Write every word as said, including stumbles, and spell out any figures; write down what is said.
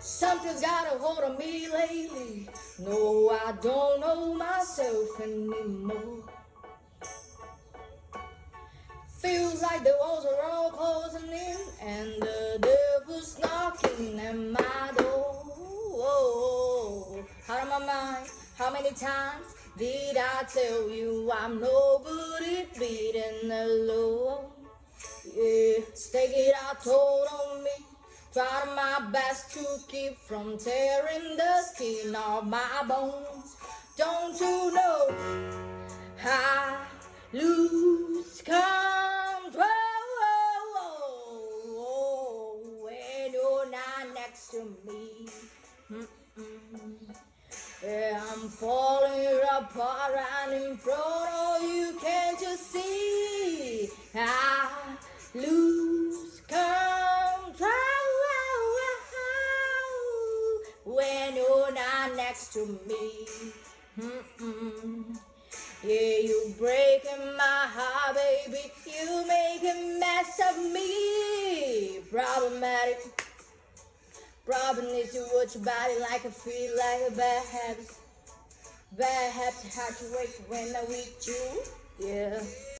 Something's got a hold of me lately. No, I don't know myself anymore. Feels like the walls are all closing in, and the devil's knocking at my door. Whoa, out of my mind, how many times did I tell you I'm no good at beating alone? Yeah, take it out told on me. Try my best to keep from tearing the skin off my bones. Don't you know I lose control when you're not next to me? Mm-mm. Yeah, I'm falling apart right in front of you. Can't you see? I lose control when you're not next to me. Mm-mm. Yeah, you breaking my heart, baby. You make a mess of me. Problematic. Problem is you watch your body like I feel like a bad habit. Bad habits hard to wake when I'm with you. Yeah.